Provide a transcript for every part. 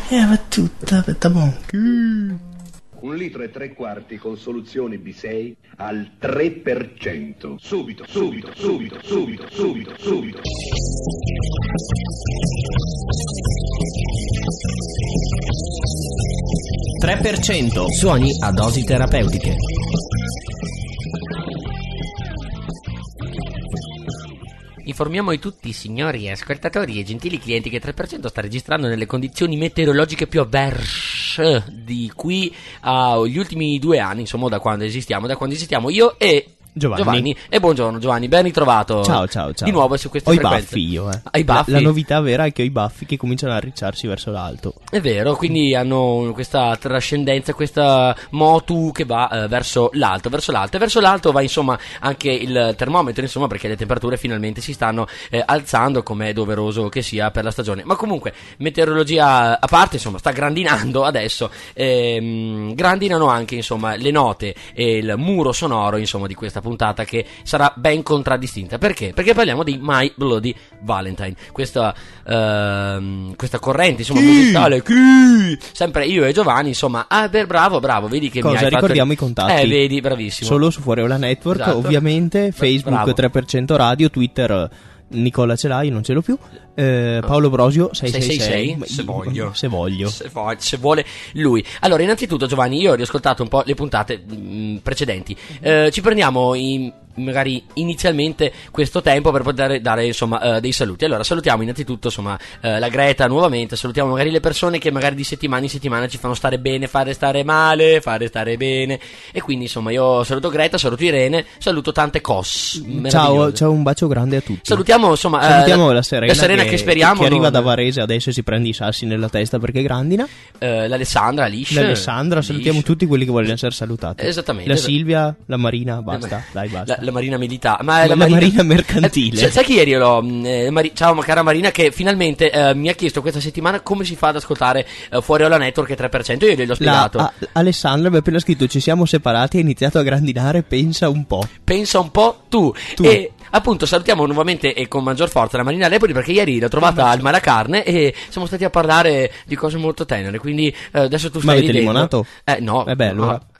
va tutta buona. 1 litro e 3 quarti con soluzione B6 al 3%. Subito. 3%. Suoni a dosi terapeutiche. Informiamo tutti, signori ascoltatori e gentili clienti, che 3% sta registrando nelle condizioni meteorologiche più avverse di qui agli ultimi 2 anni, insomma, da quando esistiamo io e Giovanni. E buongiorno Giovanni, ben ritrovato. Ciao. Di nuovo su queste frequenze. Ho i baffi io, Hai baffi? La novità vera è che ho i baffi che cominciano a arricciarsi verso l'alto. È vero, quindi hanno questa trascendenza, questa motu che va verso l'alto. E verso l'alto va insomma anche il termometro, insomma, perché le temperature finalmente si stanno alzando, come è doveroso che sia per la stagione. Ma comunque, meteorologia a parte, insomma, sta grandinando adesso. Grandinano anche, insomma, le note e il muro sonoro, insomma, di questa puntata, che sarà ben contraddistinta. Perché? Perché parliamo di My Bloody Valentine, questa corrente, insomma, musicale. Sempre io e Giovanni, insomma. Bravo, vedi che cosa, mi hai ricordiamo fatto... i contatti. Vedi, bravissimo. Solo su Fuori Ola Network, esatto. Ovviamente. Facebook, bravo. 3% Radio, Twitter Nicola ce l'hai, non ce l'ho più. Paolo Brosio 666. Se vuole lui. Allora, innanzitutto, Giovanni, io ho riascoltato un po' le puntate precedenti. Ci prendiamo magari inizialmente questo tempo per poter dare insomma dei saluti. Allora, salutiamo innanzitutto insomma la Greta nuovamente, salutiamo magari le persone che magari di settimana in settimana ci fanno stare bene, fare stare male, fare stare bene, e quindi insomma io saluto Greta, saluto Irene, saluto tante cos. Ciao, un bacio grande a tutti. Salutiamo insomma la Serena che speriamo che arriva da Varese adesso e si prende i sassi nella testa perché grandina. L'Alessandra, l'Alessandra, salutiamo tutti quelli che vogliono essere salutati. Esattamente. La Silvia, la Marina, basta. La Marina militare, ma la Marina mercantile. Sai che ieri ciao cara Marina, che finalmente mi ha chiesto questa settimana come si fa ad ascoltare Fuori Ola Network e 3%. Io gliel'ho spiegato. Alessandra mi ha appena scritto: ci siamo separati e ha iniziato a grandinare, pensa un po' tu. E appunto salutiamo nuovamente e con maggior forza la Marina Lepoli, perché ieri l'ho trovata al Malacarne e siamo stati a parlare di cose molto tenere, quindi adesso tu stai ridendo. Ma avete limonato? No. Allora. No.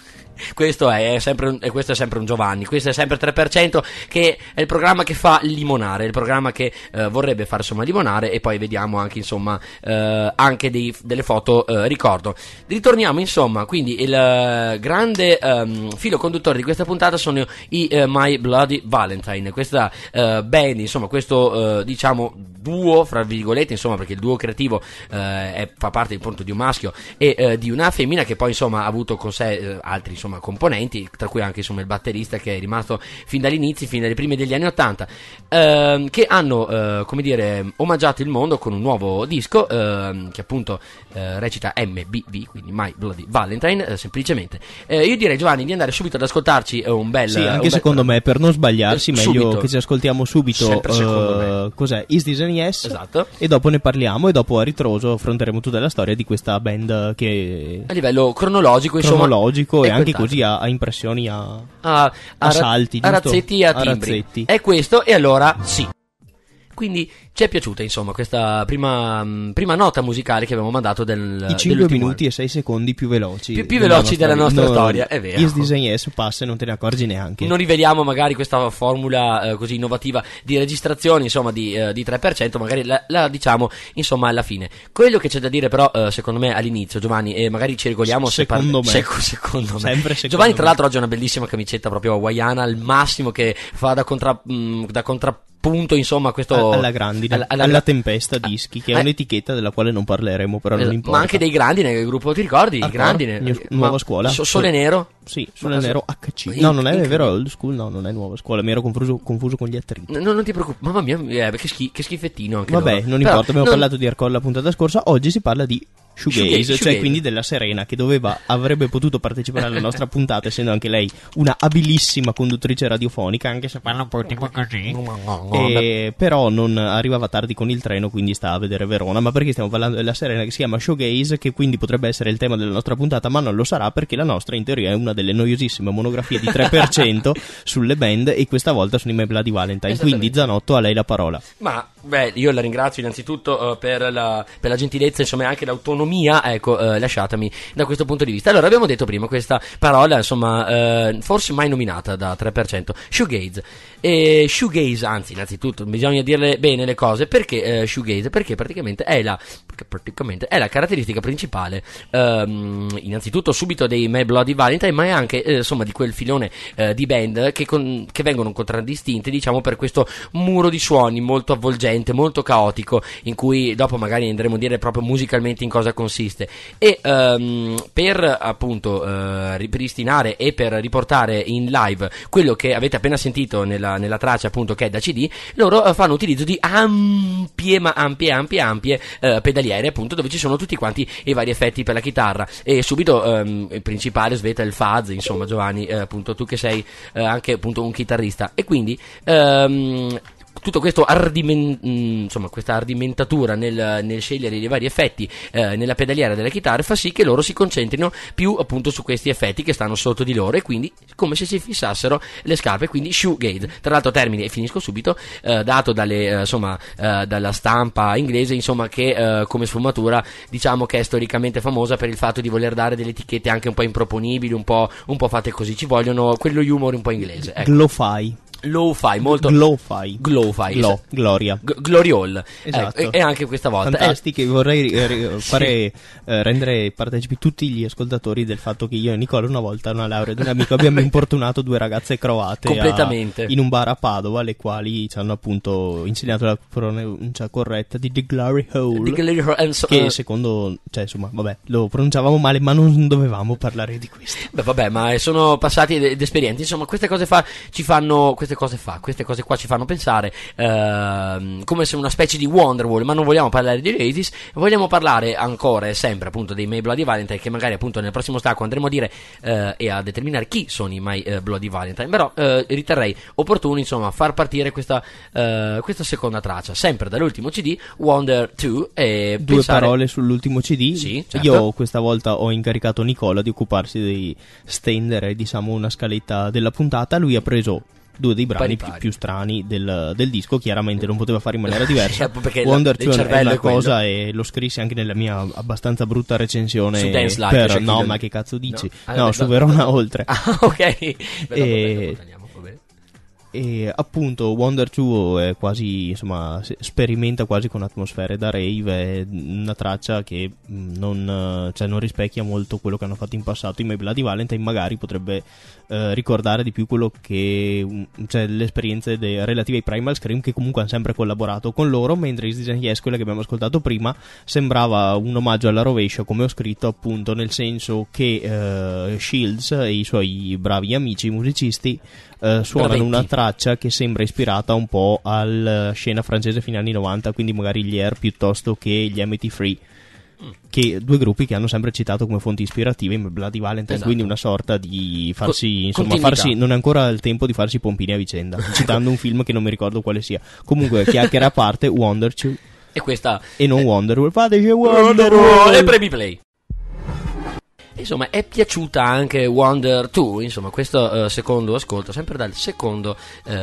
Questo è sempre un Giovanni, questo è sempre 3%, che è il programma che fa limonare, il programma che vorrebbe fare insomma limonare, e poi vediamo anche insomma anche delle foto ricordo. Ritorniamo insomma, quindi il grande filo conduttore di questa puntata sono i My Bloody Valentine, questa band, insomma, questo diciamo duo fra virgolette, insomma, perché il duo creativo fa parte appunto di un maschio e di una femmina, che poi insomma ha avuto con sé altri insomma componenti, tra cui anche insomma il batterista, che è rimasto fin dagli inizi, fin dalle prime degli anni 80, che hanno come dire omaggiato il mondo con un nuovo disco che appunto recita MBV, quindi My Bloody Valentine, semplicemente. Io direi, Giovanni, di andare subito ad ascoltarci un bel... Sì, anche secondo me, per non sbagliarsi, meglio subito, che ci ascoltiamo subito. Sempre secondo me. Cos'è? Is This an Yes? Esatto. E dopo ne parliamo, e dopo a ritroso affronteremo tutta la storia di questa band che... a livello cronologico insomma, e anche così a impressioni, a salti, a razzetti e a timbri. Razzetti. È questo, e allora sì. Quindi ci è piaciuta insomma questa prima nota musicale che avevamo mandato i 5 minuti e 6 secondi più veloci più veloci della nostra storia, è vero. Is This an Yes passa e non te ne accorgi neanche. Non riveliamo magari questa formula così innovativa di registrazione insomma di 3%, magari la diciamo insomma alla fine. Quello che c'è da dire però secondo me all'inizio, Giovanni, e magari ci regoliamo secondo me secondo me. Sempre secondo Giovanni me. Tra l'altro oggi ha una bellissima camicetta proprio hawaiana al massimo, che fa da contrappunto insomma questo alla grandine, alla Tempesta Dischi, che è un'etichetta della quale non parleremo, però non importa. Ma anche dei Grandine, che gruppo ti ricordi? I Grandine, nuova scuola. Sole Nero? Sì, Sole Nero HC. No, non è vero, old school, no, non è nuova scuola, mi ero confuso con gli attriti. Non ti preoccupare, mamma mia, che schifettino anche. Vabbè, loro. non importa, abbiamo parlato di hardcore la puntata scorsa, oggi si parla di shoegaze, shoegaze. Quindi della Serena, che avrebbe potuto partecipare alla nostra puntata, essendo anche lei una abilissima conduttrice radiofonica, anche se parla un po' tipo così. Però non arrivava tardi con il treno, quindi sta a vedere Verona. Ma perché stiamo parlando della Serena, che si chiama shoegaze, che quindi potrebbe essere il tema della nostra puntata, ma non lo sarà, perché la nostra in teoria è una delle noiosissime monografie di 3% sulle band, e questa volta sono i My Bloody Valentine. Quindi Zanotto, a lei la parola. Ma Beh, io la ringrazio innanzitutto per la gentilezza, insomma, e anche l'autonomia, ecco, lasciatemi da questo punto di vista. Allora, abbiamo detto prima questa parola, insomma, forse mai nominata da 3%, shoegaze. E shoegaze, anzi, innanzitutto, bisogna dirle bene le cose, perché shoegaze? Perché praticamente è la caratteristica principale, innanzitutto subito dei My Bloody Valentine, ma è anche, insomma, di quel filone di band che vengono contraddistinte, diciamo, per questo muro di suoni molto avvolgente, molto caotico, in cui dopo magari andremo a dire proprio musicalmente in cosa consiste. E per appunto ripristinare e per riportare in live quello che avete appena sentito nella traccia, appunto, che è da CD, loro fanno utilizzo di ampie pedaliere, appunto, dove ci sono tutti quanti i vari effetti per la chitarra. E subito il principale sveta il fuzz, insomma, Giovanni, appunto, tu che sei anche, appunto, un chitarrista, e quindi tutto questo questa ardimentatura nel scegliere i vari effetti nella pedaliera della chitarra fa sì che loro si concentrino più, appunto, su questi effetti che stanno sotto di loro, e quindi come se si fissassero le scarpe, quindi shoegaze. Tra l'altro, termine, e finisco subito, dato dalla stampa inglese, insomma, che come sfumatura, diciamo, che è storicamente famosa per il fatto di voler dare delle etichette anche un po' improponibili, un po' fatte così. Ci vogliono quello humor un po' inglese, ecco. Lo-fi, molto Glow-fi, Gloria, Gloriol, esatto. E anche questa volta fantastiche. Vorrei rendere partecipi tutti gli ascoltatori del fatto che io e Nicola, una volta a una laurea di un amico, abbiamo importunato due ragazze croate completamente in un bar a Padova, le quali ci hanno, appunto, insegnato la pronuncia corretta di The Glory Hole, che secondo, cioè, insomma, vabbè, lo pronunciavamo male, ma non dovevamo parlare di questo. Beh, vabbè, ma sono passati ed esperienti, insomma. Queste cose qua ci fanno pensare come se una specie di Wonderwall, ma non vogliamo parlare di Oasis, vogliamo parlare ancora e sempre, appunto, dei My Bloody Valentine, che magari, appunto, nel prossimo stacco andremo a dire e a determinare chi sono i My Bloody Valentine. Però riterrei opportuno, insomma, far partire questa seconda traccia, sempre dall'ultimo CD, Wonder 2, e due parole sull'ultimo CD. Sì, certo. Io questa volta ho incaricato Nicola di occuparsi di stendere, diciamo, una scaletta della puntata. Lui ha preso due dei brani più strani del disco, chiaramente non poteva fare in maniera diversa. Wonder 2 è una cosa, e lo scrissi anche nella mia abbastanza brutta recensione su Dance Live, no, ma che cazzo dici? No, su Verona Oltre. Ok. E appunto Wonder 2 è quasi, insomma, sperimenta quasi con atmosfere da rave. È una traccia che non rispecchia molto quello che hanno fatto in passato. I My Bloody Valentine magari potrebbe ricordare di più quello che, cioè, le esperienze relative ai Primal Scream, che comunque hanno sempre collaborato con loro, mentre Is This Yes, quella che abbiamo ascoltato prima, sembrava un omaggio alla rovescia, come ho scritto, appunto, nel senso che Shields e i suoi bravi amici musicisti suonano una traccia che sembra ispirata un po' alla scena francese fine anni 90, quindi magari gli Air piuttosto che gli MT3, che due gruppi che hanno sempre citato come fonti ispirative in Bloody Valentine, esatto. Quindi una sorta di farsi non è ancora il tempo di farsi pompini a vicenda, citando un film che non mi ricordo quale sia. Comunque, chiacchiere a parte, Wonder 2 e questa e non Wonderwall, fateci Wonderwall e premi play. Insomma, è piaciuta anche Wonder 2, insomma, questo secondo ascolto, sempre dal secondo,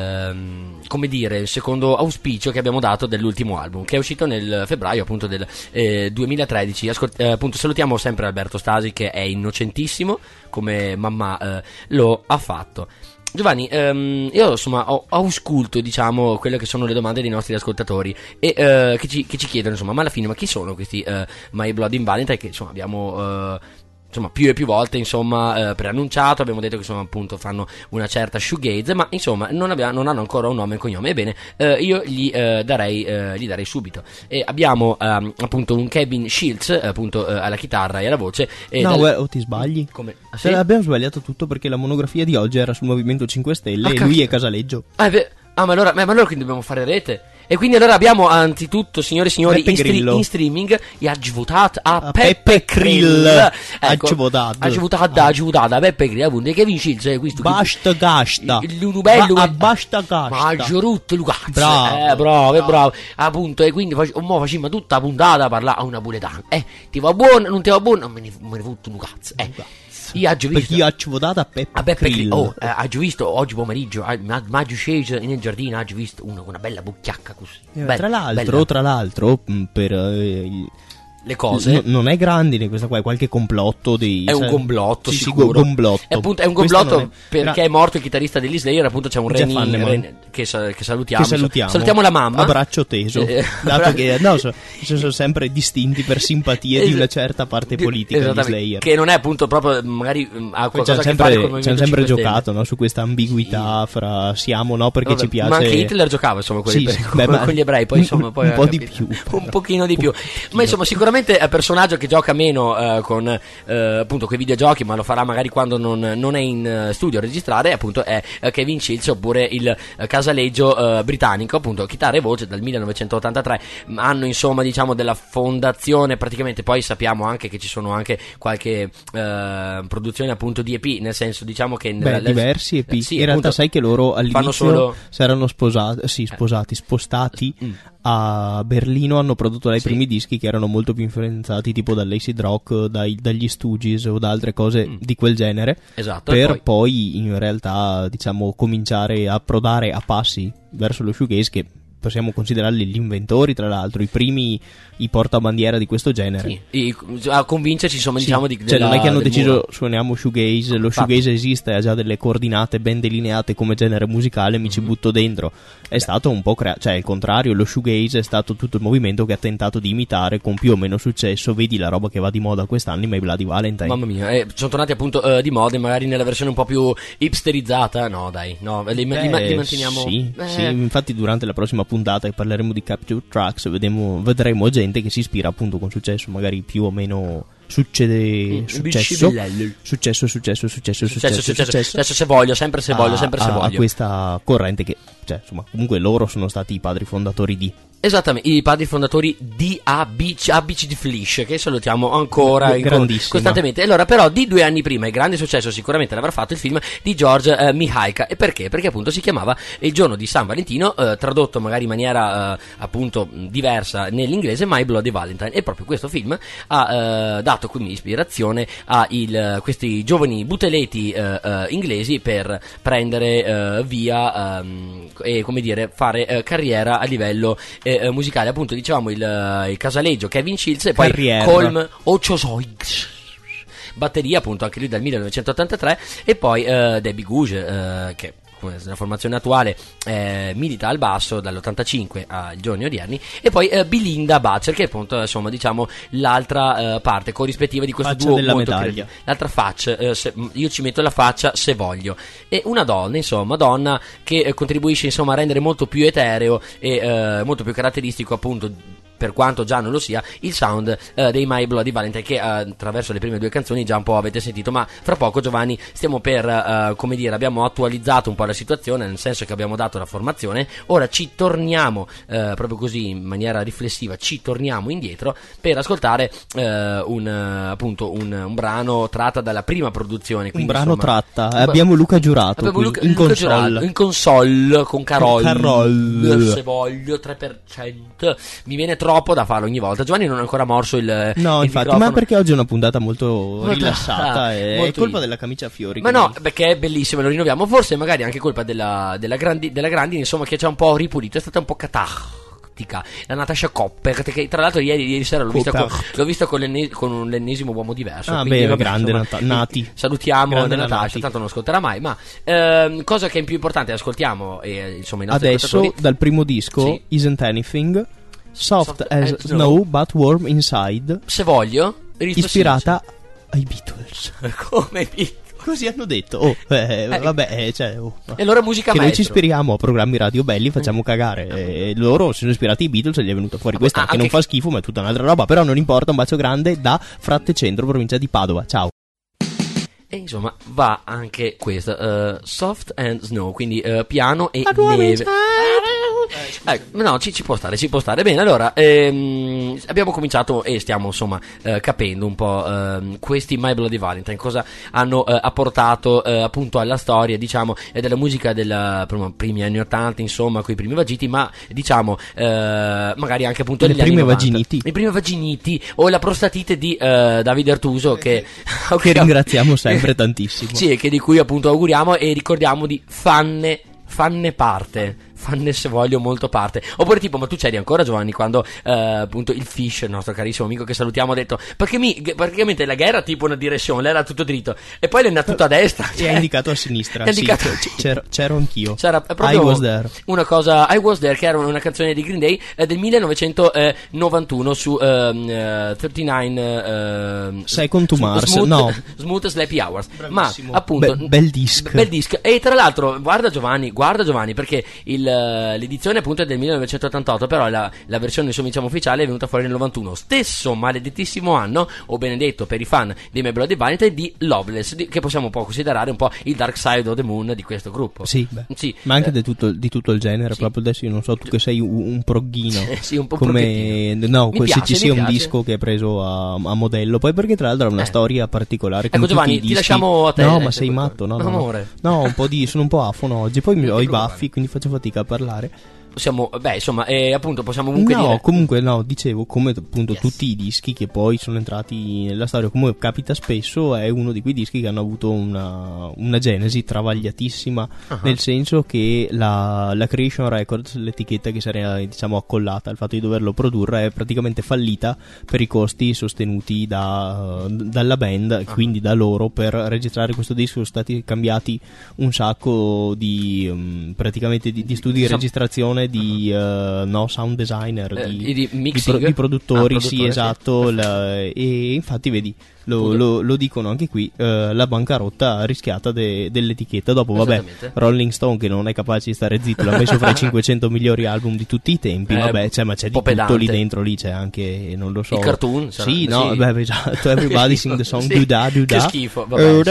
il secondo auspicio che abbiamo dato dell'ultimo album, che è uscito nel febbraio, appunto, del 2013. Appunto, salutiamo sempre Alberto Stasi, che è innocentissimo, come mamma lo ha fatto. Giovanni, io, insomma, ho ausculto, diciamo, quelle che sono le domande dei nostri ascoltatori, e che ci chiedono, insomma, ma alla fine, ma chi sono questi My Bloody Valentine, che, insomma, abbiamo più e più volte, insomma, preannunciato. Abbiamo detto che, insomma, appunto, fanno una certa shoegaze, ma, insomma, non hanno ancora un nome e cognome. Ebbene, io gli darei subito. E abbiamo appunto un Kevin Shields, appunto, alla chitarra e alla voce. Ti sbagli? Come? Ah, sì? Abbiamo sbagliato tutto, perché la monografia di oggi era sul Movimento 5 Stelle e lui è Casaleggio. Ma allora quindi dobbiamo fare rete. E quindi allora abbiamo, anzitutto, signore e signori, in streaming, e aggivotato a Peppe Krill. Ecco, aggivotato a Peppe Krill, appunto, che vinci il questo. Basta gasta. Basta gasta. Ma giurutto, Lucazzo. Bravo. Appunto, e quindi mo facciamo tutta la puntata a parlare a una napoletana. Ti va buono, non ti va buono, non me ne fotto un cazzo. Io ho visto, perché io ho votato a Peppe Krill. Ho visto oggi pomeriggio, maggio sceso nel giardino, ho visto una bella bucchiacca così. Tra l'altro, per le cose non è grandine questa qua, è qualche complotto è un complotto sì, sicuro. Complotto. È un complotto perché è morto il chitarrista degli Slayer, appunto c'è un che salutiamo. Salutiamo la mamma, abbraccio teso, dato che sono sempre distinti per simpatie di una certa parte politica gli Slayer, che non è appunto proprio magari ha qualcosa a che fare con il ci hanno sempre giocato, no, su questa ambiguità fra siamo, no, perché ci piace, ma anche Hitler giocava insomma con gli ebrei, poi insomma poi un po' di più, un pochino di più, ma insomma sicuramente è personaggio che gioca meno con appunto quei videogiochi, ma lo farà magari quando non è in studio a registrare, appunto è Kevin Shields, oppure il casaleggio britannico, appunto chitarra e voce dal 1983, anno insomma diciamo della fondazione praticamente. Poi sappiamo anche che ci sono anche qualche produzione appunto di EP, nel senso diciamo che diversi EP, sì, in realtà sai che loro all'inizio si erano spostati a Berlino, hanno prodotto dai primi dischi che erano molto più influenzati tipo dall'acid rock, dagli Stooges o da altre cose di quel genere, esatto, per poi in realtà diciamo cominciare a approdare a passi verso lo shoegaze, che possiamo considerarli gli inventori, tra l'altro i portabandiera di questo genere, a convincerci insomma diciamo non è che hanno deciso suoniamo shoegaze, lo shoegaze esiste, ha già delle coordinate ben delineate come genere musicale, mi ci butto dentro. È stato un po' cioè il contrario, lo shoegaze è stato tutto il movimento che ha tentato di imitare con più o meno successo. Vedi la roba che va di moda quest'anno, My Bloody Valentine, mamma mia, sono tornati appunto di moda, magari nella versione un po' più hipsterizzata. Li manteniamo. Sì, infatti durante la prossima puntata che parleremo di Capture Tracks vedremo gente che si ispira appunto con successo, magari più o meno successo se voglio a questa corrente che, cioè, insomma, comunque loro sono stati i padri fondatori di Esattamente, i padri fondatori di ABC di Flish, che salutiamo ancora costantemente. Allora, però, di 2 anni prima, il grande successo sicuramente l'avrà fatto il film di George Mihailka. E perché? Perché appunto si chiamava Il giorno di San Valentino, tradotto magari in maniera appunto diversa nell'inglese, My Bloody Valentine. E proprio questo film ha dato quindi ispirazione a questi giovani buteleti inglesi per prendere via e come dire fare carriera a livello musicale. Appunto dicevamo il casaleggio Kevin Shields e poi Colm Ochozoic, batteria appunto anche lui dal 1983, e poi Debbie Gouge che nella formazione attuale milita al basso dall'85 ai giorni odierni, e poi Belinda Butcher, che appunto insomma diciamo l'altra parte corrispettiva di questo faccia duo della molto medaglia, l'altra faccia, io ci metto la faccia se voglio, e una donna che contribuisce insomma a rendere molto più etereo e molto più caratteristico, appunto, per quanto già non lo sia, il sound dei My Bloody Valentine, che attraverso le prime 2 canzoni già un po' avete sentito. Ma fra poco, Giovanni, stiamo per come dire, abbiamo attualizzato un po' la situazione, nel senso che abbiamo dato la formazione, ora ci torniamo proprio così in maniera riflessiva, ci torniamo indietro per ascoltare un brano tratta dalla prima produzione, quindi, un brano insomma, tratta, abbiamo Luca Giurato in console con Carol, se voglio 3%, mi viene troppo da farlo ogni volta. Giovanni non ha ancora morso il infatti, microfono. Ma perché oggi è una puntata molto rilassata, è colpa della camicia a fiori. Ma no, perché è bellissimo, lo rinnoviamo. Forse magari anche colpa della Grandi, insomma, che ci ha un po' ripulito, è stata un po' catattica. La Natasha Copper, che tra l'altro ieri sera l'ho vista con l'ennesimo uomo diverso. Grande Nati. Salutiamo grande Natasha, tanto non ascolterà mai. Ma cosa che è più importante, ascoltiamo insomma i nostri adesso dal primo disco, Isn't Anything, Soft as Snow but Warm Inside, se voglio, ispirata ai Beatles. Come Beatles? Così hanno detto. Vabbè, e allora musica che maestro. Noi ci ispiriamo a programmi radio belli, facciamo cagare. E loro si sono ispirati ai Beatles e gli è venuta fuori questa, che non fa schifo, ma è tutta un'altra roba. Però non importa, un bacio grande da Fratte Centro, provincia di Padova. Ciao. E insomma va anche questa Soft and Snow, quindi piano e neve. No, ci può stare. Bene, allora abbiamo cominciato e stiamo insomma capendo un po' questi My Bloody Valentine cosa hanno apportato appunto alla storia, diciamo, della musica della primi anni 80, insomma, coi primi vagiti, ma diciamo magari anche appunto le prime vaginiti, i primi vaginiti, o la prostatite di Davide Artuso, che ringraziamo sempre tantissimo. Sì, e che di cui appunto auguriamo e ricordiamo di fanne parte fanne se voglio molto parte. Oppure tipo, ma tu c'eri ancora, Giovanni, quando appunto il Fish, il nostro carissimo amico che salutiamo, ha detto perché praticamente la gara era tipo una direzione, lei era tutto dritto e poi l'è tutto a destra, e ha indicato a sinistra. C'ero anch'io. C'era proprio I Was There. una cosa, I Was There, che era una canzone di Green Day del 1991 su 39 Second to Mars. Smooth Sleepy Hours. Bravissimo. Ma appunto bel disco. E tra l'altro guarda Giovanni, perché l'edizione appunto è del 1988, però la versione insomma diciamo ufficiale è venuta fuori nel 91, stesso maledettissimo anno, o benedetto per i fan di My Bloody Valentine, di Loveless, che possiamo un po' considerare un po' il Dark Side of the Moon di questo gruppo. Sì, ma anche di tutto il genere. Sì. Proprio adesso io non so, tu che sei un progghino, sì, un po' come no, se ci sia un disco che è preso a modello, poi perché tra l'altro ha una storia particolare. Ecco Giovanni, ti lasciamo a te. No, ma sei matto, no. Amore. No, sono un po' afono oggi, poi ho i baffi, quindi faccio fatica a parlare. Appunto possiamo comunque dire. Dicevo, come appunto tutti i dischi che poi sono entrati nella storia, come capita spesso, è uno di quei dischi che hanno avuto una genesi travagliatissima, nel senso che la Creation Records, l'etichetta che si era diciamo accollata al fatto di doverlo produrre, è praticamente fallita per i costi sostenuti dalla band, quindi da loro. Per registrare questo disco sono stati cambiati un sacco di praticamente di studi di registrazione, di sound designer, di mixing, di produttori, sì, esatto. E infatti vedi, lo dicono anche qui, la bancarotta rischiata dell'etichetta. Dopo vabbè, Rolling Stone, che non è capace di stare zitto, l'ha messo fra i 500 migliori album di tutti i tempi. Ma c'è di tutto lì dentro, lì c'è anche, non lo so, i cartoon, sì, no, sì. Beh, esatto, Everybody Sing the Song, sì. Do Da. Che schifo, vabbè,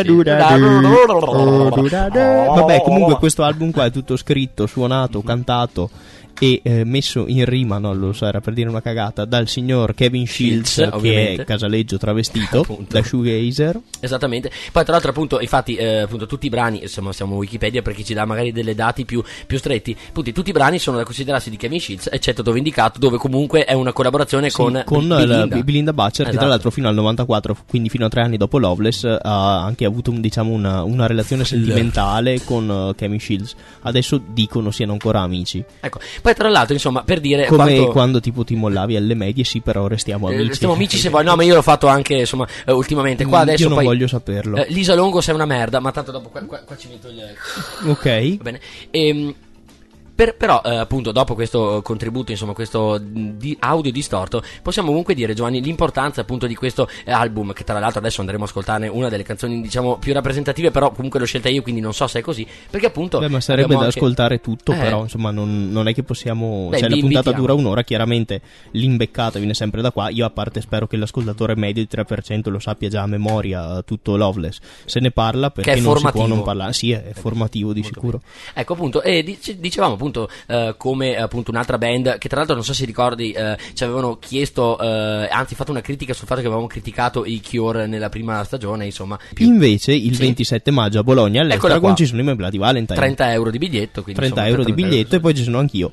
comunque questo album qua è tutto scritto, suonato, cantato e messo in rima, non lo so, era per dire una cagata, dal signor Kevin Shields, che è Casaleggio travestito da shoegazer. Esattamente. Poi tra l'altro appunto, infatti appunto tutti i brani, insomma siamo Wikipedia per chi ci dà magari delle dati più stretti, tutti i brani sono da considerarsi di Kevin Shields, eccetto dove indicato, dove comunque è una collaborazione con Belinda Butcher, che tra l'altro fino al 94, quindi fino a 3 anni dopo Loveless, ha anche avuto una relazione sentimentale con Kevin Shields. Adesso dicono siano ancora amici. Ecco. Poi tra l'altro insomma, per dire come quando tipo ti mollavi alle medie, sì, però restiamo amici. Restiamo amici se vuoi. No, ma io l'ho fatto anche insomma ultimamente. Qua adesso io non voglio saperlo. Lisa Longo sei una merda, ma tanto dopo qua ci metto il ok, va bene. Però appunto dopo questo contributo, insomma questo audio distorto, possiamo comunque dire, Giovanni, l'importanza appunto di questo album, che tra l'altro adesso andremo a ascoltare una delle canzoni diciamo più rappresentative, però comunque l'ho scelta io, quindi non so se è così, perché appunto ma sarebbe da ascoltare tutto, però insomma non è che possiamo, la puntata dura un'ora, chiaramente l'imbeccata viene sempre da qua. Io a parte spero che l'ascoltatore medio di 3% lo sappia già a memoria tutto Loveless, se ne parla perché non formativo. Si può non parlare, sì, è formativo di sicuro bene. Ecco appunto, e dicevamo appunto come appunto un'altra band che tra l'altro non so se ricordi ci avevano chiesto, anzi fatto una critica sul fatto che avevamo criticato i Cure nella prima stagione, insomma invece il 27 maggio a Bologna all'Estragon ci sono i My Bloody Valentine, 30 euro di biglietto, quindi 30 euro di biglietto, e poi ci sono anch'io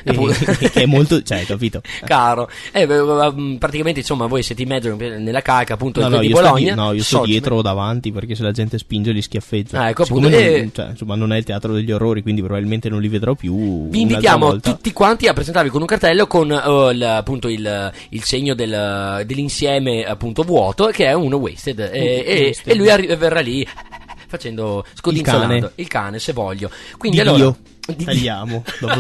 che è molto, capito, caro, praticamente insomma voi siete in mezzo nella calca appunto di io Bologna. Io sto dietro o davanti, perché se la gente spinge li schiaffeggia. Ecco appunto, insomma non è il teatro degli orrori, quindi probabilmente non li vedrò più. Vi invitiamo tutti quanti a presentarvi con un cartello con appunto il segno dell'insieme appunto vuoto, che è uno Wasted, e lui verrà lì facendo scodinzolando il cane se voglio. Quindi allora tagliamo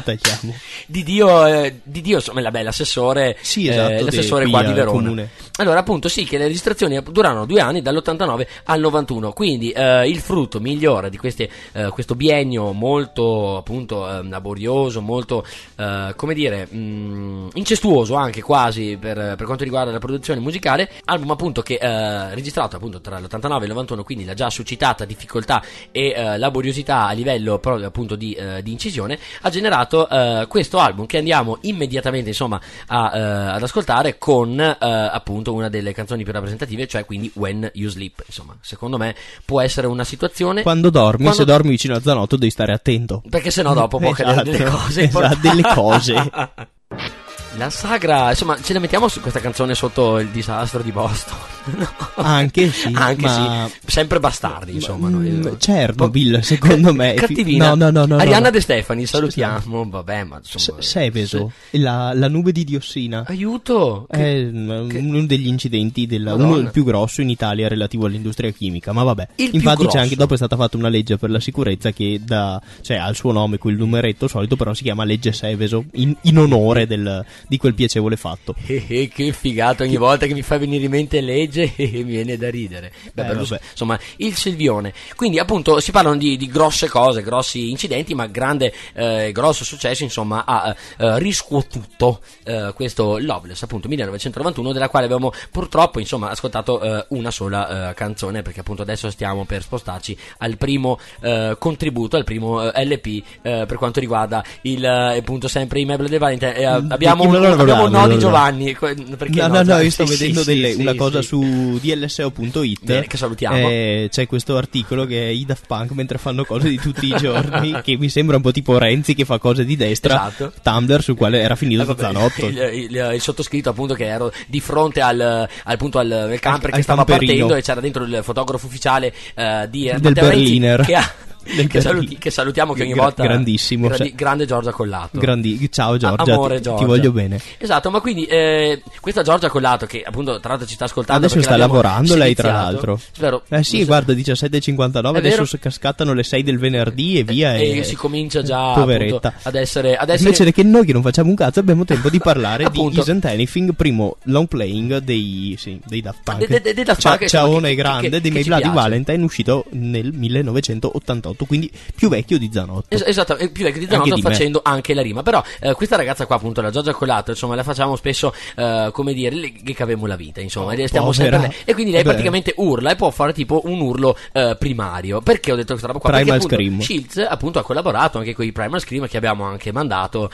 di Dio insomma l'assessore, sì, esatto, l'assessore qua di Verona. Comune. Allora appunto sì, che le registrazioni durano 2 anni, dall'89 al 91, quindi il frutto migliore di questo biennio molto appunto laborioso, molto come dire incestuoso anche quasi per quanto riguarda la produzione musicale. Album appunto che registrato appunto tra l'89 e il 91, quindi la già suscitata difficoltà e laboriosità a livello proprio appunto di incisione ha generato questo album, che andiamo immediatamente insomma ad ascoltare con appunto una delle canzoni più rappresentative, cioè quindi When You Sleep. Insomma, secondo me può essere una situazione quando dormi vicino a Zanotto devi stare attento, perché sennò dopo può cadere delle cose delle cose. La sagra, insomma, ce la mettiamo su questa canzone sotto il disastro di Boston. No. Anche sì, Anche ma... sì. Sempre bastardi, insomma. Chernobyl, secondo me. Cattivina. No. Arianna De Stefani, salutiamo. Vabbè, ma insomma. Seveso, la nube di diossina. Aiuto! È uno degli incidenti, uno il più grosso in Italia relativo all'industria chimica. Ma vabbè, infatti c'è anche, dopo è stata fatta una legge per la sicurezza che ha il suo nome, quel numeretto solito, però si chiama legge Seveso in onore di quel piacevole fatto. Che figata, ogni volta che mi fa venire in mente legge mi viene da ridere. Insomma, il Silvione. Quindi appunto si parlano di grosse cose, grossi incidenti, ma grande grosso successo, insomma, ha riscuotuto questo Loveless, appunto 1991, della quale abbiamo purtroppo, insomma, ascoltato una sola canzone, perché appunto adesso stiamo per spostarci al primo contributo, al primo LP per quanto riguarda appunto sempre i Mabel De Valentine. Abbiamo un no di Giovanni, perché no, io sto vedendo una cosa su dlso.it. Bene, che salutiamo. C'è questo articolo che è i Daft Punk mentre fanno cose di tutti i giorni, che mi sembra un po' tipo Renzi che fa cose di destra. Esatto. Tumblr, sul quale era finito Zanotto. Il sottoscritto, appunto, che ero di fronte al camper che stava partendo, e c'era dentro il fotografo ufficiale del Berliner Renzi, che salutiamo, che ogni volta grandissimo, grande Giorgia Collato. Ciao Giorgia, amore Giorgia, ti voglio bene. Esatto, ma quindi questa Giorgia Collato, che appunto tra l'altro ci sta ascoltando, adesso sta lavorando lei, tra l'altro. Spero. Sì, guarda, 17:59, adesso scattano le 6 del venerdì e via, e si comincia già, poveretta, appunto, ad essere invece che noi che non facciamo un cazzo abbiamo tempo di parlare di Isn't Anything, primo long playing dei Daft Punk. Ciaone grande dei My Bloody Valentine, uscito nel 1988, quindi più vecchio di Zanotto. Esatto, più vecchio di Zanotto, facendo anche la rima. Però questa ragazza qua, appunto, la Giorgia Collato, insomma, la facciamo spesso come dire, che cavemo la vita, insomma, stiamo sempre, e quindi lei praticamente urla, e può fare tipo un urlo primario. Perché ho detto questa roba qua? Primal perché Scream. Shields appunto ha collaborato anche con i Primal Scream, che abbiamo anche mandato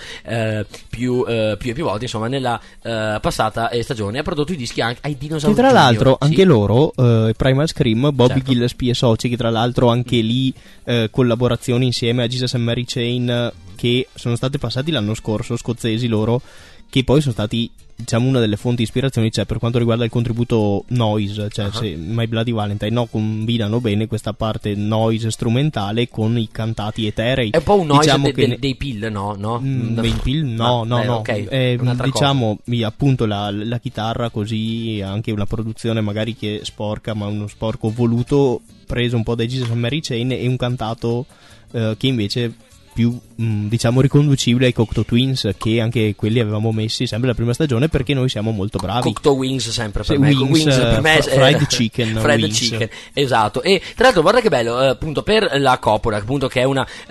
più volte, insomma, nella passata stagione. Ha prodotto i dischi anche ai Dinosaur Che tra Junior, l'altro sì? anche loro, Primal Scream, Bobby Certo. Gillespie e soci, che tra l'altro anche lì collaborazioni insieme a Jesus and Mary Chain, che sono state passati l'anno scorso, scozzesi loro, che poi sono stati, diciamo, una delle fonti di ispirazione, cioè, per quanto riguarda il contributo noise, cioè se My Bloody Valentine combinano bene questa parte noise strumentale con i cantati eterei. È un po' un noise, diciamo dei Pill, no? Dei Pill? No. Okay, diciamo, appunto la chitarra, così, anche una produzione magari che sporca, ma uno sporco voluto, preso un po' dai Jesus and Mary Chain, e un cantato che invece più diciamo riconducibile ai Cocteau Twins, che anche quelli avevamo messi sempre la prima stagione, perché noi siamo molto bravi. Cocteau Wings sempre per sì, me. Wings, per me fried chicken, chicken, esatto. E tra l'altro guarda che bello, appunto, per la Coppola, appunto, che è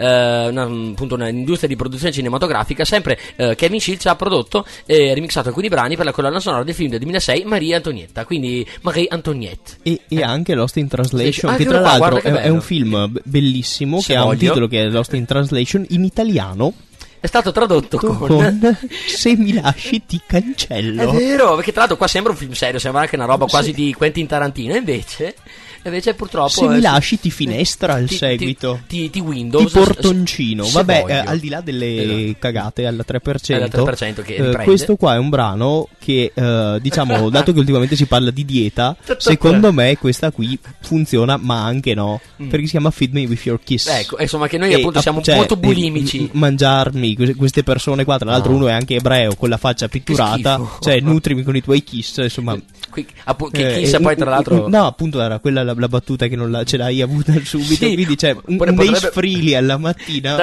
appunto un'industria di produzione cinematografica, sempre Kevin Shields ha prodotto e remixato alcuni brani per la colonna sonora del film del 2006 Maria Antonietta, quindi Marie Antoinette, e anche Lost in Translation, che quello tra qua, l'altro è bello. un film bellissimo, Se che ha un voglio. titolo che è Lost in Translation, in italiano è stato tradotto con Se mi lasci ti cancello. È vero, perché tra l'altro qua sembra un film serio, sembra anche una roba quasi di Quentin Tarantino, invece purtroppo Se mi lasci ti finestra al seguito, ti Windows, ti portoncino. se Vabbè, voglio. al di là delle cagate al 3%, Al 3% che riprende. questo qua è un brano che diciamo, dato che ultimamente si parla di dieta, secondo me questa qui funziona, ma anche no, perché si chiama Feed Me With Your Kiss. Ecco, insomma, che noi appunto siamo molto bulimici. Mangiarmi queste persone qua, tra l'altro uno è anche ebreo con la faccia pitturata, cioè nutrimi con i tuoi kiss, insomma. Che Kiss poi tra l'altro no, appunto era quella la battuta che non ce l'hai avuta subito, sì, quindi c'è un Ace Frehley alla mattina,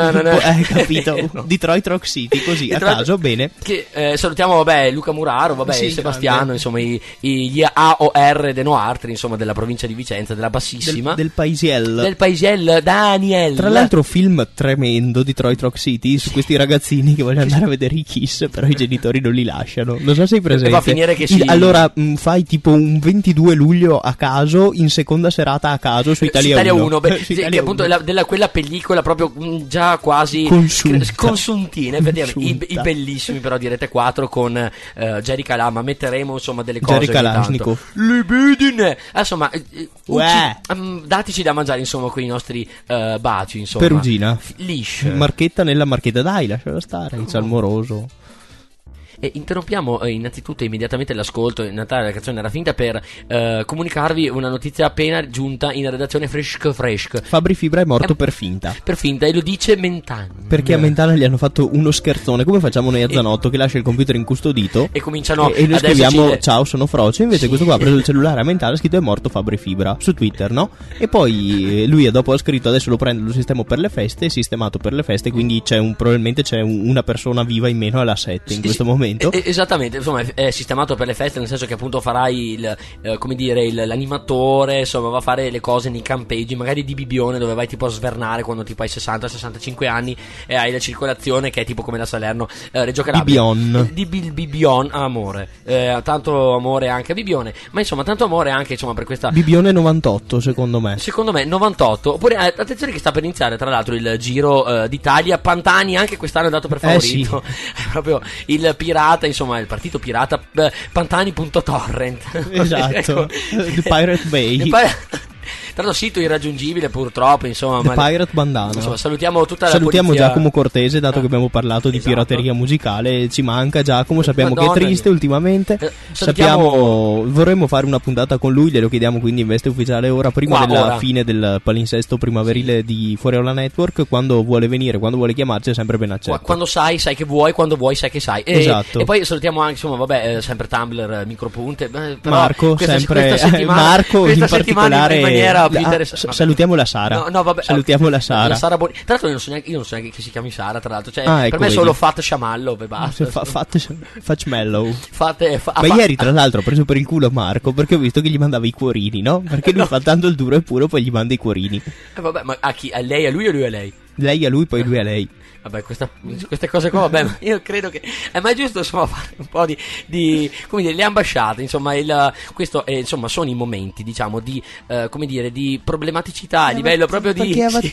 capito? No. Detroit Rock City, così a caso, bene. Che salutiamo, vabbè, Luca Muraro, vabbè, Sì, Sebastiano, insomma, gli AOR de Noartri, insomma, della provincia di Vicenza, della Bassissima, del Paisiel. del Paisiel, Daniel. Tra l'altro film tremendo, Detroit Rock City, su questi ragazzini che vogliono andare a vedere i Kiss, però i genitori non li lasciano. Non so se sei presente. E va a finire che allora fai tipo un 22 luglio a caso, in seconda serata a caso su Italia 1. Sì, che appunto quella pellicola proprio già quasi consuntina, effettivamente. I bellissimi però di Rete 4 con Jerry Calama, metteremo insomma delle cose. Jerry Kalashnikov. Libidine. Insomma, dateci da mangiare, insomma, con i nostri baci, insomma. Perugina. Lish. Marchetta nella marchetta, dai, lasciala stare, il salmoroso. E interrompiamo innanzitutto immediatamente l'ascolto in Natale la canzone era finta per comunicarvi una notizia appena giunta in redazione fresca. Fabri Fibra è morto per finta. Per finta, e lo dice Mentana. Perché a Mentana gli hanno fatto uno scherzone, come facciamo noi a Zanotto, che lascia il computer incustodito e cominciano e noi scriviamo ci... ciao sono Froce, invece questo qua ha preso il cellulare a Mentana, ha scritto è morto Fabri Fibra su Twitter, no? E poi lui dopo ha scritto adesso lo prendo, lo sistemo per le feste, è sistemato per le feste, quindi probabilmente c'è una persona viva in meno alla 7 in questo momento. Esattamente, insomma è sistemato per le feste, nel senso che appunto farai l'animatore, insomma va a fare le cose nei campeggi magari di Bibione, dove vai tipo a svernare quando tipo hai 60-65 anni e hai la circolazione che è tipo come la Salerno Reggio Calabria. Bibion amore, tanto amore anche a Bibione, ma insomma tanto amore anche insomma per questa Bibione 98 secondo me 98. Oppure attenzione che sta per iniziare tra l'altro il Giro d'Italia. Pantani anche quest'anno è dato per favorito, sì. È proprio il pirata, insomma il partito pirata, Pantani.torrent. Esatto. The Pirate Bay. Tra l'altro sito irraggiungibile purtroppo, insomma. The Pirate Bandana. Insomma, salutiamo tutta la polizia. Giacomo Cortese, dato che abbiamo parlato di pirateria musicale. Ci manca Giacomo, sappiamo che è triste ultimamente. Vorremmo fare una puntata con lui, glielo chiediamo quindi in veste ufficiale ora, prima della fine del palinsesto primaverile di Fuoriola Network. Quando vuole venire, quando vuole chiamarci è sempre ben accetto. Quando sai che vuoi, quando vuoi sai che sai. Esatto. E poi salutiamo anche, insomma, vabbè, sempre Tumblr, Micropunte. Marco, questa settimana, Marco in particolare in maniera salutiamo la Sara. No, vabbè, salutiamo la Sara. La Sara tra l'altro io non so neanche che si chiami Sara, tra l'altro, cioè ecco, per me è solo Fat Sciamallo e basta. Marshmallow. Ma ieri tra l'altro ho preso per il culo Marco perché ho visto che gli mandava i cuorini, no? Perché lui fa tanto il duro e puro, poi gli manda i cuorini. Vabbè, ma a chi? A lei, a lui o lui a lei? Lei a lui, poi lui a lei. Vabbè, queste cose qua, vabbè, ma io credo che è mai giusto, insomma, fare un po' di come dire, le ambasciate, insomma, questo insomma, sono i momenti, diciamo, di come dire, di problematicità a livello proprio di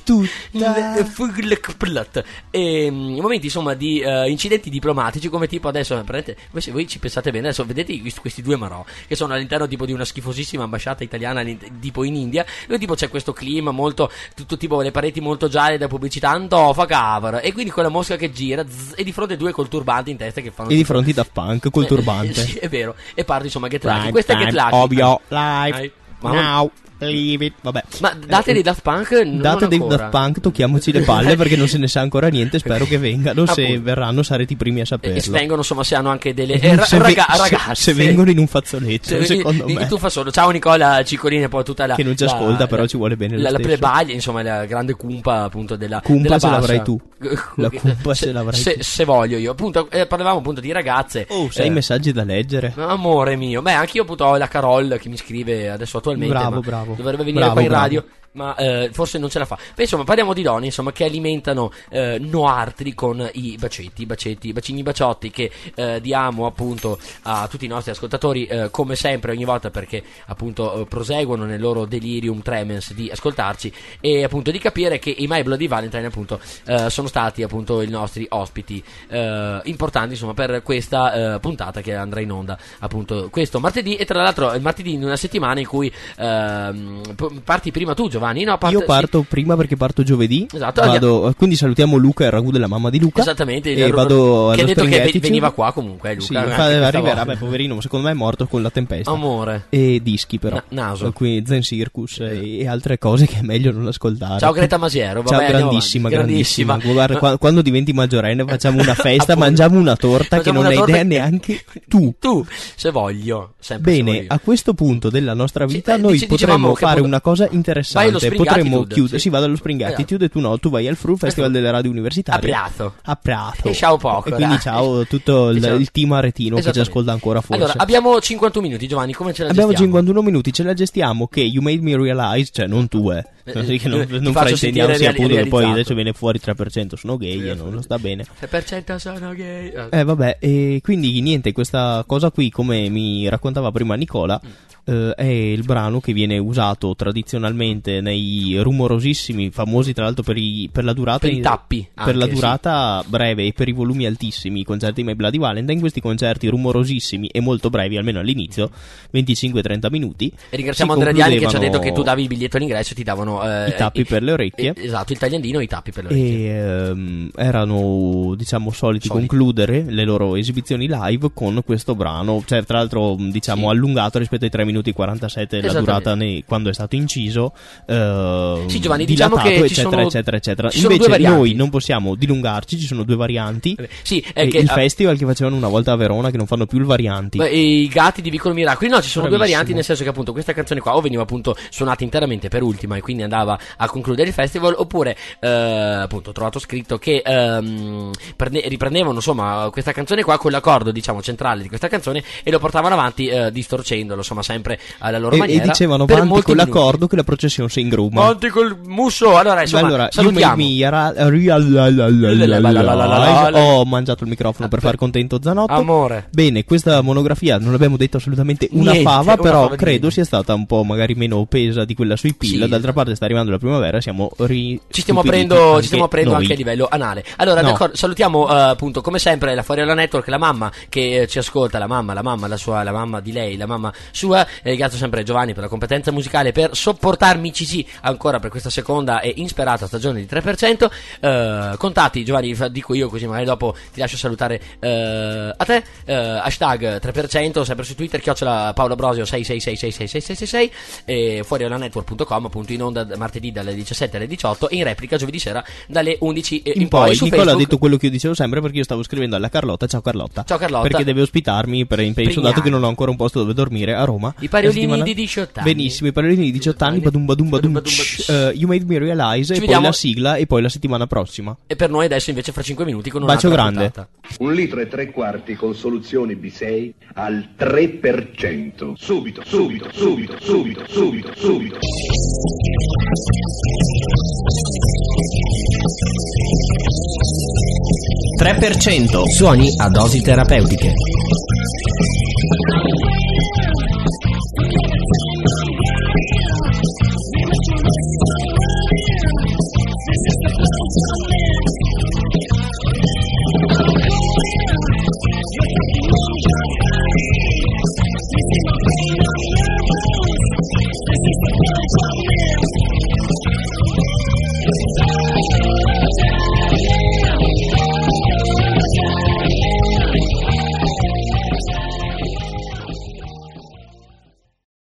i momenti, insomma, di incidenti diplomatici, come tipo adesso, se voi ci pensate bene, adesso vedete questi due marò che sono all'interno tipo di una schifosissima ambasciata italiana tipo in India, dove tipo c'è questo clima molto, tutto tipo le pareti molto gialle da pubblicità, Antofa Cavara, e quindi con la mosca che gira e di fronte a due col turbante in testa che fanno e di fronte a Daft Punk col turbante. Sì, è vero. E parli insomma Get Lucky. Questa è Get Lucky. Ovvio, live, now, leave it. Vabbè. Ma date dei Daft Punk date dei Daft Punk, tocchiamoci le palle perché non se ne sa ancora niente. Spero che vengano. Se verranno sarete i primi a saperlo. E se vengono, insomma, se hanno anche delle ragazze. Se vengono in un fazzoletto, secondo me. Tu fa solo. Ciao Nicola Ciccolini e poi tutta la che non ci ascolta, però ci vuole bene. La plebaglia, insomma, la grande cumpa appunto della cumpa se bassa. l'avrai tu. La cumpa se l'avrai tu. Se voglio io. Appunto parlavamo appunto di ragazze. Sei messaggi da leggere. Amore mio. Beh, anch'io appunto ho la Carol che mi scrive adesso attualmente. Bravo. Dovrebbe venire qua in radio, ma forse non ce la fa. Beh, insomma, parliamo di donne, insomma, che alimentano Noartri con i bacini baciotti che diamo appunto a tutti i nostri ascoltatori, come sempre, ogni volta, perché appunto proseguono nel loro delirium tremens di ascoltarci e appunto di capire che i My Bloody Valentine appunto sono stati appunto i nostri ospiti importanti, insomma, per questa puntata che andrà in onda appunto questo martedì. E tra l'altro il martedì in una settimana in cui parti prima tu, Giovanni, no? Io parto prima perché parto giovedì. Esatto. Quindi salutiamo Luca e il ragù della mamma di Luca. Esattamente. E vado che ha detto che Attitude. veniva qua comunque, Luca. Sì, arriverà, beh, poverino, secondo me è morto con la tempesta. Amore. E dischi però. Naso. Qui Zen Circus e altre cose che è meglio non ascoltare. Ciao Greta Masiero. Ciao, grandissima. Guarda, quando diventi maggiorenne facciamo una festa, mangiamo una torta che non hai idea neanche tu. Tu, se voglio. Sempre bene, se voglio. A questo punto della nostra vita noi potremmo fare una cosa interessante. Potremmo chiudere. Sì, vado allo Spring Attitude e tu no, tu vai al FRU, Festival delle Radio Universitarie. A Prato. E ciao poco. E quindi ciao a tutto il team aretino che ci ascolta ancora forse. Allora, abbiamo 51 minuti, Giovanni, come ce la gestiamo? Abbiamo 51 minuti, ce la gestiamo che You Made Me Realize, cioè non tu, Così che non fraintendiamo sia appunto che poi adesso viene fuori 3% sono gay e non sta bene. 3% sono gay. Vabbè, e quindi niente, questa cosa qui, come mi raccontava prima Nicola, è il brano che viene usato tradizionalmente nei rumorosissimi, famosi tra l'altro per la durata, per i tappi per la durata breve e per i volumi altissimi, i concerti di My Bloody Valentine. Questi concerti rumorosissimi e molto brevi, almeno all'inizio, 25-30 minuti. E ringraziamo Andrea Diani che ci ha detto che tu davi il biglietto all'ingresso e ti davano erano i tappi per le orecchie. Esatto, il tagliandino e i tappi per le orecchie. E erano, diciamo, soliti concludere le loro esibizioni live con questo brano, cioè tra l'altro diciamo allungato rispetto ai 3 minuti e 47 la durata quando è stato inciso, sì, Giovanni, dilatato, diciamo che eccetera. Ci sono Invece noi non possiamo dilungarci, ci sono due varianti. Sì, il festival che facevano una volta a Verona, che non fanno più il varianti. I gatti di Vicolo Miracoli, no, ci sono due varianti, nel senso che appunto questa canzone qua o veniva appunto suonata interamente per ultima e quindi andava a concludere il festival, oppure appunto ho trovato scritto che riprendevano insomma questa canzone qua con l'accordo, diciamo, centrale di questa canzone e lo portavano avanti distorcendolo, insomma, sempre alla loro maniera, e dicevano avanti con l'accordo che la processione si ingruma, avanti col musso. Allora insomma, salutiamo. Ho mangiato il microfono per far contento Zanotto. Amore. Bene, questa monografia non abbiamo detto assolutamente una fava, però credo sia stata un po' magari meno pesa di quella sui Pill. D'altra parte sta arrivando la primavera, ci stiamo aprendo anche a livello anale. Allora d'accordo, salutiamo appunto come sempre la Fuori alla Network, la mamma che ci ascolta, la mamma di lei, la mamma sua. Ringrazio sempre Giovanni per la competenza musicale, per sopportarmi ancora per questa seconda e insperata stagione di 3%. Contatti, Giovanni, dico io così magari dopo ti lascio salutare a te. Hashtag 3%, sempre su Twitter, @ Paolo Brosio 6666666, e fuoriallanetwork.com, appunto in onda martedì dalle 17 alle 18 e in replica giovedì sera dalle 11 in poi. Su Nicola Facebook. Ha detto quello che io dicevo sempre, perché io stavo scrivendo alla Carlotta: ciao Carlotta, perché deve ospitarmi per impegno, dato che non ho ancora un posto dove dormire a Roma. I pariolini di 18 anni. Benissimo, i pariolini di 18 anni. You Made Me Realize, e poi la sigla, e poi la settimana prossima. E per noi adesso invece fra 5 minuti con un bacio grande. puntata. 1 litro e 3/4 con soluzioni B6 al 3%. Subito. 3%. Suoni a dosi terapeutiche.